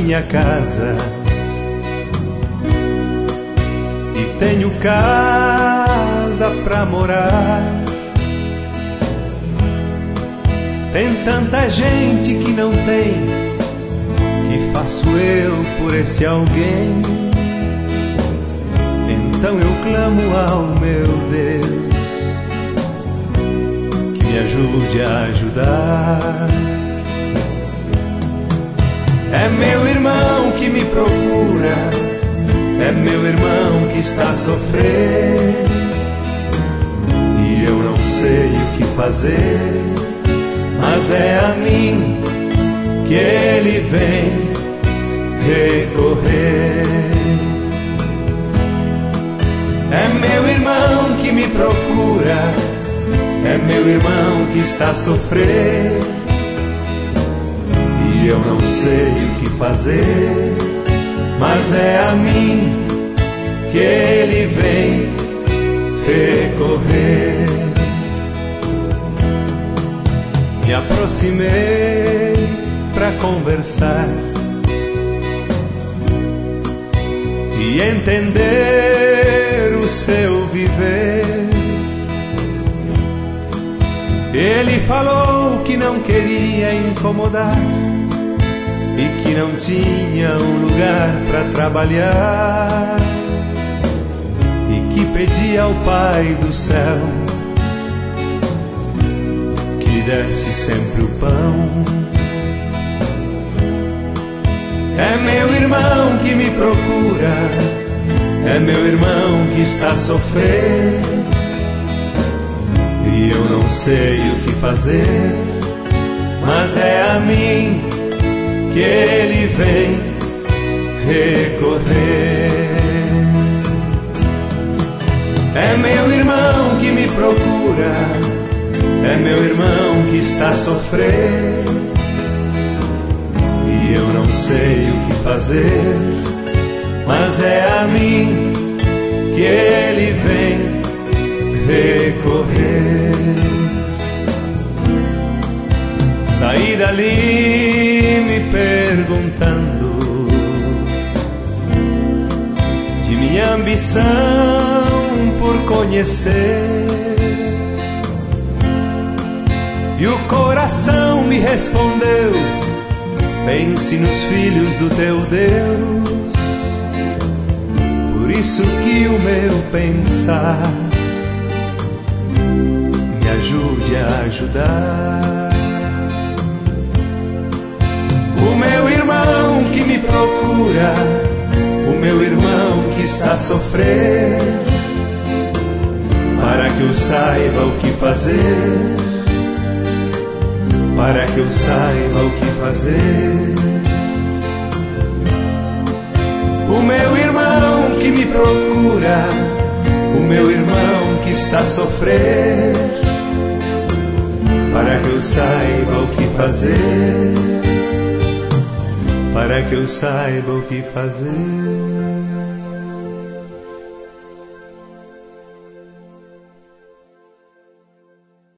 minha casa e tenho casa pra morar. Tem tanta gente que não tem, que faço eu por esse alguém? Então eu clamo ao meu Deus que me ajude a ajudar. É meu irmão que me procura, é meu irmão que está a sofrer, e eu não sei o que fazer, mas é a mim que ele vem recorrer. É meu irmão que me procura, é meu irmão que está a sofrer, e eu não sei o que fazer, mas é a mim que ele vem recorrer. Me aproximei pra conversar e entender o seu viver. Ele falou que não queria incomodar e que não tinha um lugar pra trabalhar, e que pedia ao Pai do céu que desse sempre o pão. É meu irmão que me procura, é meu irmão que está a sofrer, e eu não sei o que fazer, mas é a mim que ele vem recorrer. É meu irmão que me procura, é meu irmão que está a sofrer, e eu não sei o que fazer, mas é a mim que ele vem recorrer. Saí dali me perguntando de minha ambição por conhecer, e o coração me respondeu: pense nos filhos do teu Deus. Por isso que o meu pensar me ajude a ajudar. O meu irmão que me procura, o meu irmão que está a sofrer, para que eu saiba o que fazer, para que eu saiba o que fazer. O meu irmão que me procura, o meu irmão que está a sofrer, para que eu saiba o que fazer, para que eu saiba o que fazer.